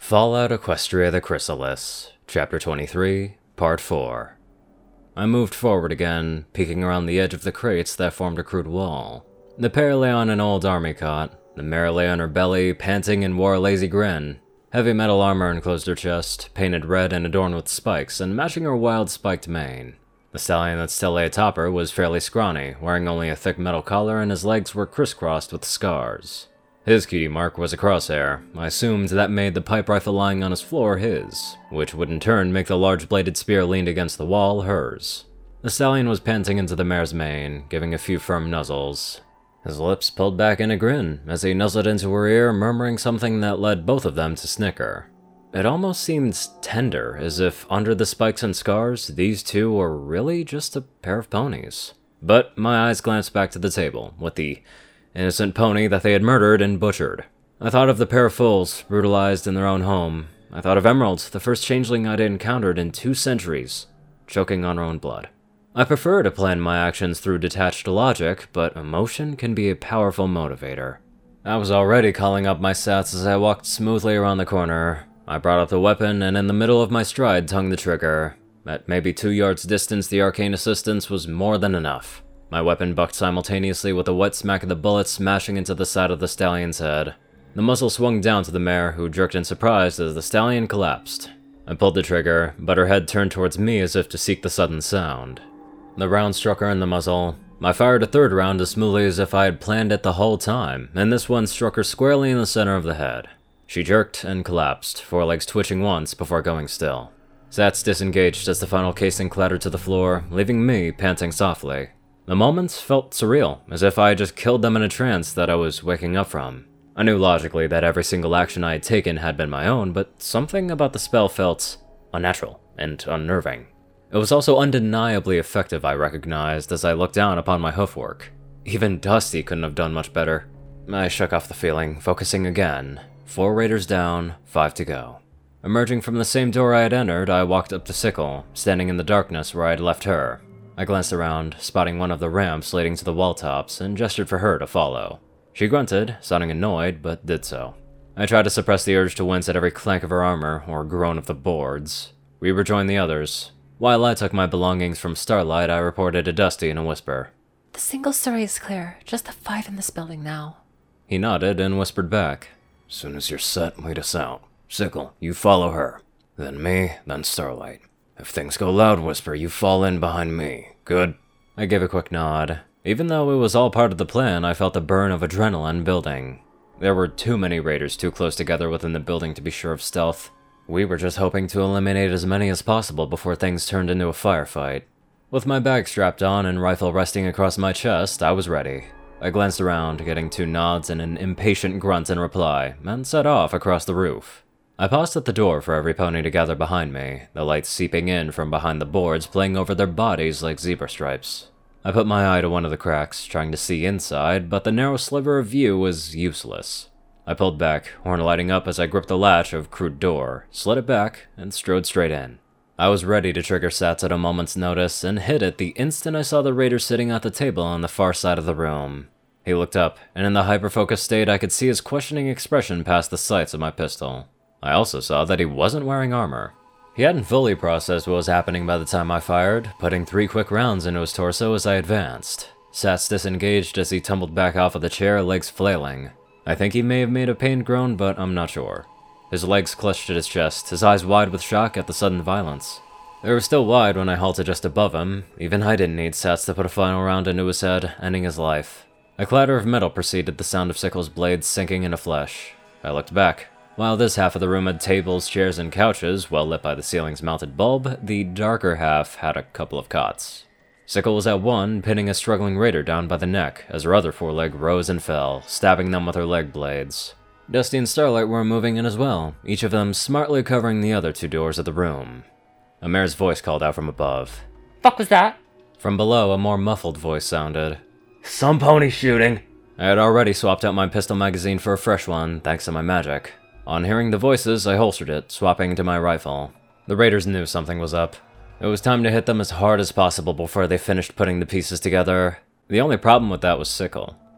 Fallout Equestria the Chrysalis, Chapter 23, Part 4. I moved forward again, peeking around the edge of the crates that formed a crude wall. The pair lay on an old army cot. The mare lay on her belly, panting and wore a lazy grin. Heavy metal armor enclosed her chest, painted red and adorned with spikes, and matching her wild spiked mane. The stallion that still lay atop her was fairly scrawny, wearing only a thick metal collar, and his legs were crisscrossed with scars. His cutie mark was a crosshair. I assumed that made the pipe rifle lying on his floor his, which would in turn make the large bladed spear leaned against the wall hers. The stallion was panting into the mare's mane, giving a few firm nuzzles. His lips pulled back in a grin as he nuzzled into her ear, murmuring something that led both of them to snicker. It almost seemed tender, as if under the spikes and scars, these two were really just a pair of ponies. But my eyes glanced back to the table, with the innocent pony that they had murdered and butchered. I thought of the pair of fools, brutalized in their own home. I thought of Emerald, the first changeling I'd encountered in 2 centuries, choking on her own blood. I prefer to plan my actions through detached logic, but emotion can be a powerful motivator. I was already calling up my stats as I walked smoothly around the corner. I brought up the weapon, and in the middle of my stride tongued the trigger. At maybe 2 yards distance, the arcane assistance was more than enough. My weapon bucked simultaneously with a wet smack of the bullet smashing into the side of the stallion's head. The muzzle swung down to the mare, who jerked in surprise as the stallion collapsed. I pulled the trigger, but her head turned towards me as if to seek the sudden sound. The round struck her in the muzzle. I fired a third round as smoothly as if I had planned it the whole time, and this one struck her squarely in the center of the head. She jerked and collapsed, forelegs twitching once before going still. Sats disengaged as the final casing clattered to the floor, leaving me panting softly. The moments felt surreal, as if I had just killed them in a trance that I was waking up from. I knew logically that every single action I had taken had been my own, but something about the spell felt unnatural and unnerving. It was also undeniably effective, I recognized, as I looked down upon my hoofwork. Even Dusty couldn't have done much better. I shook off the feeling, focusing again. 4 raiders down, 5 to go. Emerging from the same door I had entered, I walked up to Sickle, standing in the darkness where I had left her. I glanced around, spotting one of the ramps leading to the wall tops, and gestured for her to follow. She grunted, sounding annoyed, but did so. I tried to suppress the urge to wince at every clank of her armor, or groan of the boards. We rejoined the others. While I took my belongings from Starlight, I reported to Dusty in a whisper. The single story is clear. Just the 5 in this building now. He nodded and whispered back. Soon as you're set, lead us out. Sickle, you follow her. Then me, then Starlight. If things go loud, Whisper, you fall in behind me. Good? I gave a quick nod. Even though it was all part of the plan, I felt a burn of adrenaline building. There were too many raiders too close together within the building to be sure of stealth. We were just hoping to eliminate as many as possible before things turned into a firefight. With my bag strapped on and rifle resting across my chest, I was ready. I glanced around, getting 2 nods and an impatient grunt in reply, and set off across the roof. I paused at the door for every pony to gather behind me, the light seeping in from behind the boards playing over their bodies like zebra stripes. I put my eye to one of the cracks, trying to see inside, but the narrow sliver of view was useless. I pulled back, horn lighting up as I gripped the latch of crude door, slid it back, and strode straight in. I was ready to trigger Sats at a moment's notice, and hit it the instant I saw the raider sitting at the table on the far side of the room. He looked up, and in the hyper-focused state I could see his questioning expression past the sights of my pistol. I also saw that he wasn't wearing armor. He hadn't fully processed what was happening by the time I fired, putting 3 quick rounds into his torso as I advanced. Sats disengaged as he tumbled back off of the chair, legs flailing. I think he may have made a pained groan, but I'm not sure. His legs clutched at his chest, his eyes wide with shock at the sudden violence. They were still wide when I halted just above him. Even I didn't need Sats to put a final round into his head, ending his life. A clatter of metal preceded the sound of Sickle's blades sinking into flesh. I looked back. While this half of the room had tables, chairs, and couches, well lit by the ceiling's mounted bulb, the darker half had a couple of cots. Sickle was at one, pinning a struggling raider down by the neck, as her other foreleg rose and fell, stabbing them with her leg blades. Dusty and Starlight were moving in as well, each of them smartly covering the other 2 doors of the room. A mare's voice called out from above. Fuck was that? From below, a more muffled voice sounded. Some pony shooting. I had already swapped out my pistol magazine for a fresh one, thanks to my magic. On hearing the voices, I holstered it, swapping to my rifle. The raiders knew something was up. It was time to hit them as hard as possible before they finished putting the pieces together. The only problem with that was Sickle.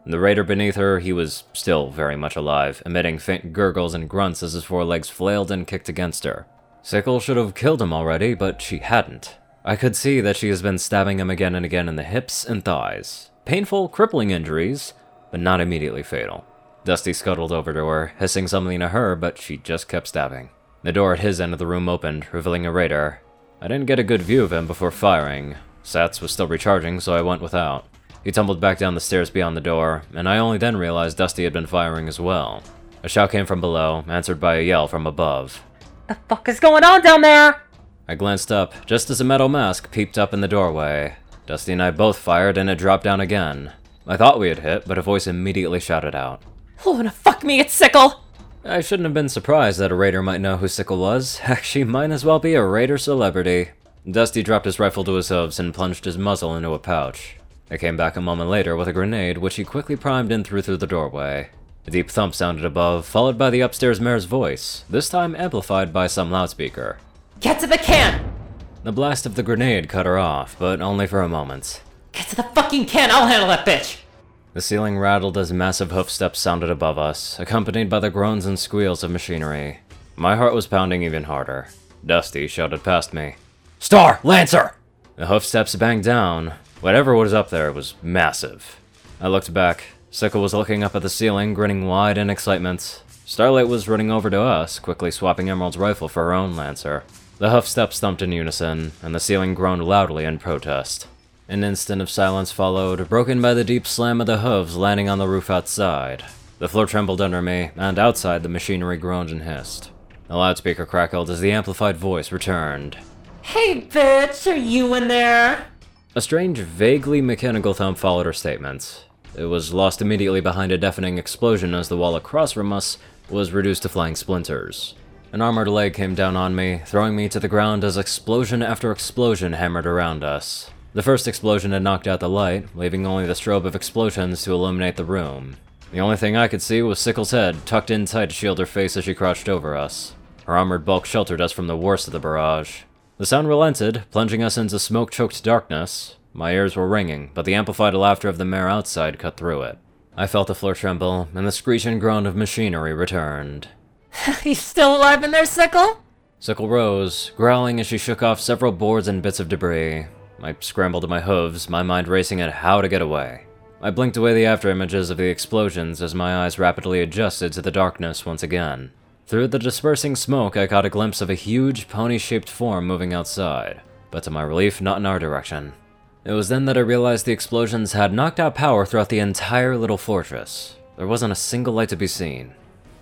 The raider beneath her, he was still very much alive, emitting faint gurgles and grunts as his forelegs flailed and kicked against her. Sickle should have killed him already, but she hadn't. I could see that she has been stabbing him again and again in the hips and thighs. Painful, crippling injuries, but not immediately fatal. Dusty scuttled over to her, hissing something to her, but she just kept stabbing. The door at his end of the room opened, revealing a raider. I didn't get a good view of him before firing. Sats was still recharging, so I went without. He tumbled back down the stairs beyond the door, and I only then realized Dusty had been firing as well. A shout came from below, answered by a yell from above. The fuck is going on down there? I glanced up, just as a metal mask peeped up in the doorway. Dusty and I both fired, and it dropped down again. I thought we had hit, but a voice immediately shouted out. Oh, no, fuck me, it's Sickle! I shouldn't have been surprised that a raider might know who Sickle was. Heck, she might as well be a raider celebrity. Dusty dropped his rifle to his hooves and plunged his muzzle into a pouch. I came back a moment later with a grenade, which he quickly primed and threw through the doorway. A deep thump sounded above, followed by the upstairs mayor's voice, this time amplified by some loudspeaker. Get to the can! The blast of the grenade cut her off, but only for a moment. Get to the fucking can, I'll handle that bitch! The ceiling rattled as massive hoofsteps sounded above us, accompanied by the groans and squeals of machinery. My heart was pounding even harder. Dusty shouted past me. "Star! Lancer!" The hoofsteps banged down. Whatever was up there was massive. I looked back. Sickle was looking up at the ceiling, grinning wide in excitement. Starlight was running over to us, quickly swapping Emerald's rifle for her own Lancer. The hoofsteps thumped in unison, and the ceiling groaned loudly in protest. An instant of silence followed, broken by the deep slam of the hooves landing on the roof outside. The floor trembled under me, and outside the machinery groaned and hissed. The loudspeaker crackled as the amplified voice returned. Hey, bitch, are you in there? A strange, vaguely mechanical thump followed her statement. It was lost immediately behind a deafening explosion as the wall across from us was reduced to flying splinters. An armored leg came down on me, throwing me to the ground as explosion after explosion hammered around us. The first explosion had knocked out the light, leaving only the strobe of explosions to illuminate the room. The only thing I could see was Sickle's head, tucked in tight to shield her face as she crouched over us. Her armored bulk sheltered us from the worst of the barrage. The sound relented, plunging us into smoke-choked darkness. My ears were ringing, but the amplified laughter of the mayor outside cut through it. I felt the floor tremble, and the screech and groan of machinery returned. You still alive in there, Sickle? Sickle rose, growling as she shook off several boards and bits of debris. I scrambled to my hooves, my mind racing at how to get away. I blinked away the afterimages of the explosions as my eyes rapidly adjusted to the darkness once again. Through the dispersing smoke, I caught a glimpse of a huge pony-shaped form moving outside, but to my relief, not in our direction. It was then that I realized the explosions had knocked out power throughout the entire little fortress. There wasn't a single light to be seen.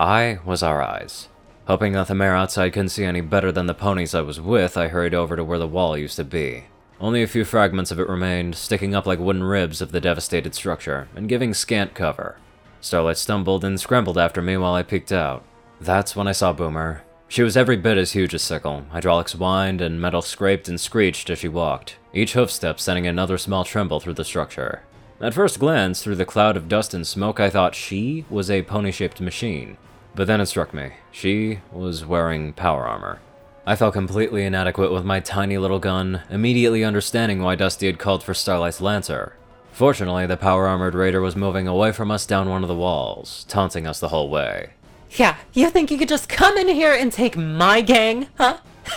I was our eyes. Hoping that the mayor outside couldn't see any better than the ponies I was with, I hurried over to where the wall used to be. Only a few fragments of it remained, sticking up like wooden ribs of the devastated structure, and giving scant cover. Starlight stumbled and scrambled after me while I peeked out. That's when I saw Boomer. She was every bit as huge as Sickle. Hydraulics whined and metal scraped and screeched as she walked, each hoofstep sending another small tremble through the structure. At first glance, through the cloud of dust and smoke, I thought she was a pony-shaped machine. But then it struck me. She was wearing power armor. I felt completely inadequate with my tiny little gun, immediately understanding why Dusty had called for Starlight's Lancer. Fortunately, the power-armored raider was moving away from us down one of the walls, taunting us the whole way. Yeah, you think you could just come in here and take my gang, huh?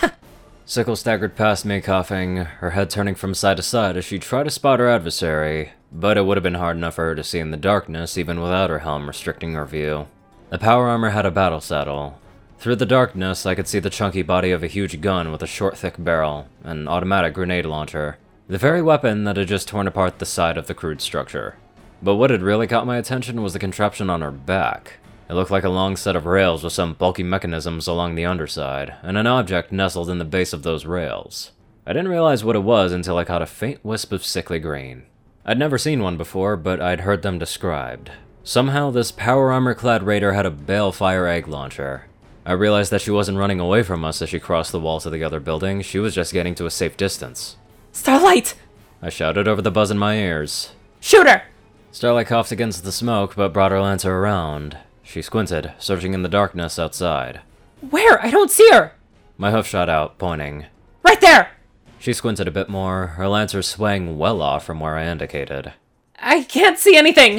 Sickle staggered past me, coughing, her head turning from side to side as she tried to spot her adversary, but it would have been hard enough for her to see in the darkness even without her helm restricting her view. The power armor had a battle saddle. Through the darkness, I could see the chunky body of a huge gun with a short, thick barrel, an automatic grenade launcher, the very weapon that had just torn apart the side of the crude structure. But what had really caught my attention was the contraption on her back. It looked like a long set of rails with some bulky mechanisms along the underside, and an object nestled in the base of those rails. I didn't realize what it was until I caught a faint wisp of sickly green. I'd never seen one before, but I'd heard them described. Somehow, this power armor-clad raider had a balefire egg launcher. I realized that she wasn't running away from us as she crossed the wall to the other building, she was just getting to a safe distance. Starlight! I shouted over the buzz in my ears. Shoot her! Starlight coughed against the smoke, but brought her Lancer around. She squinted, searching in the darkness outside. Where? I don't see her! My hoof shot out, pointing. Right there! She squinted a bit more, her Lancer swaying well off from where I indicated. I can't see anything!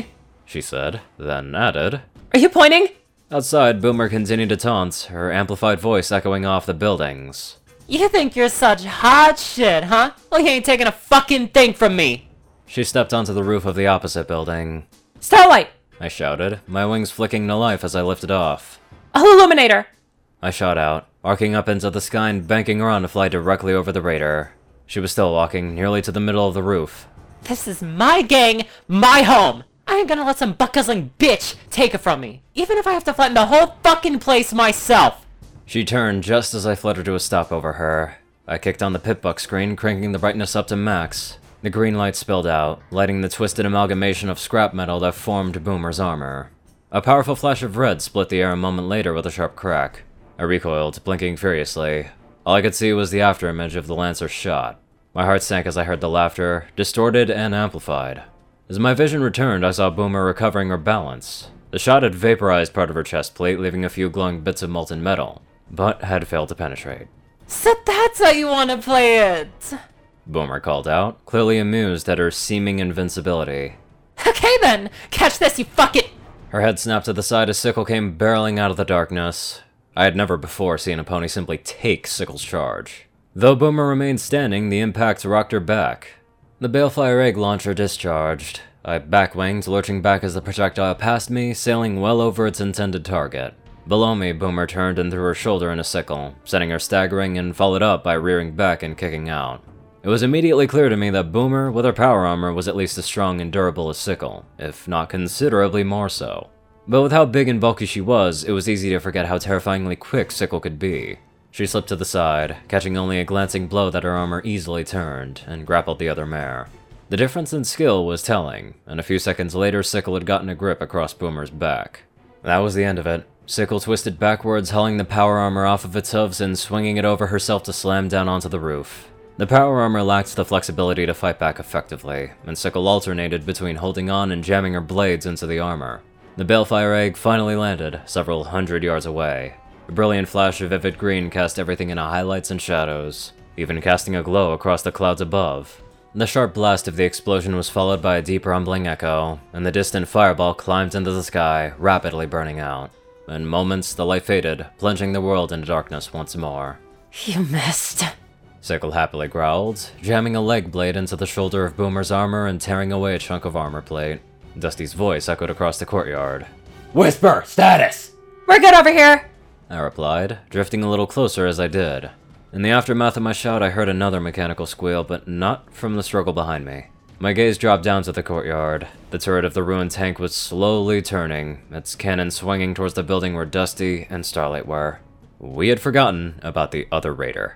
she said, then added. Are you pointing? Outside, Boomer continued to taunt, her amplified voice echoing off the buildings. You think you're such hot shit, huh? Well, you ain't taking a fucking thing from me. She stepped onto the roof of the opposite building. Starlight! I shouted, my wings flicking to life as I lifted off. A Illuminator! I shot out, arcing up into the sky and banking around to fly directly over the raider. She was still walking, nearly to the middle of the roof. This is my gang, my home! I ain't gonna let some butt-guzzling bitch take it from me, even if I have to flatten the whole fucking place myself! She turned just as I fluttered to a stop over her. I kicked on the pip-buck screen, cranking the brightness up to max. The green light spilled out, lighting the twisted amalgamation of scrap metal that formed Boomer's armor. A powerful flash of red split the air a moment later with a sharp crack. I recoiled, blinking furiously. All I could see was the afterimage of the Lancer's shot. My heart sank as I heard the laughter, distorted and amplified. As my vision returned, I saw Boomer recovering her balance. The shot had vaporized part of her chest plate, leaving a few glowing bits of molten metal, but had failed to penetrate. So that's how you wanna play it! Boomer called out, clearly amused at her seeming invincibility. Okay then! Catch this, you fuck it! Her head snapped to the side as Sickle came barreling out of the darkness. I had never before seen a pony simply take Sickle's charge. Though Boomer remained standing, the impact rocked her back. The Balefire egg launcher discharged. I back-winged, lurching back as the projectile passed me, sailing well over its intended target. Below me, Boomer turned and threw her shoulder into Sickle, sending her staggering and followed up by rearing back and kicking out. It was immediately clear to me that Boomer, with her power armor, was at least as strong and durable as Sickle, if not considerably more so. But with how big and bulky she was, it was easy to forget how terrifyingly quick Sickle could be. She slipped to the side, catching only a glancing blow that her armor easily turned, and grappled the other mare. The difference in skill was telling, and a few seconds later Sickle had gotten a grip across Boomer's back. That was the end of it. Sickle twisted backwards, hauling the power armor off of its hooves and swinging it over herself to slam down onto the roof. The power armor lacked the flexibility to fight back effectively, and Sickle alternated between holding on and jamming her blades into the armor. The Balefire egg finally landed, several hundred yards away. A brilliant flash of vivid green cast everything into highlights and shadows, even casting a glow across the clouds above. The sharp blast of the explosion was followed by a deep rumbling echo, and the distant fireball climbed into the sky, rapidly burning out. In moments, the light faded, plunging the world into darkness once more. You missed. Sickle happily growled, jamming a leg blade into the shoulder of Boomer's armor and tearing away a chunk of armor plate. Dusty's voice echoed across the courtyard. Whisper, status! We're good over here! I replied, drifting a little closer as I did. In the aftermath of my shout, I heard another mechanical squeal, but not from the struggle behind me. My gaze dropped down to the courtyard. The turret of the ruined tank was slowly turning, its cannon swinging towards the building where Dusty and Starlight were. We had forgotten about the other raider.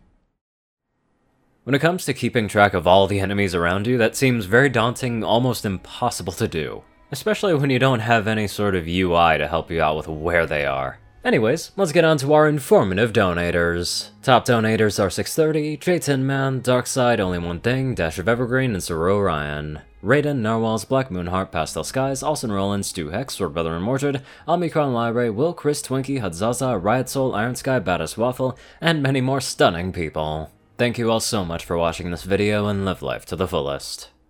When it comes to keeping track of all the enemies around you, that seems very daunting, almost impossible to do. Especially when you don't have any sort of UI to help you out with where they are. Anyways, let's get on to our informative donators. Top donators are 630, J10 Man, Darkside, Only One Thing, Dash of Evergreen, and Saru Ryan. Raiden, Narwhals, Black Moonheart, Pastel Skies, Austin Roland, Stu Hex, Sword Brother and Mordred, Omicron Library, Will, Chris, Twinkie, Hadzaza, Riot Soul, Iron Sky, Badass Waffle, and many more stunning people. Thank you all so much for watching this video and live life to the fullest.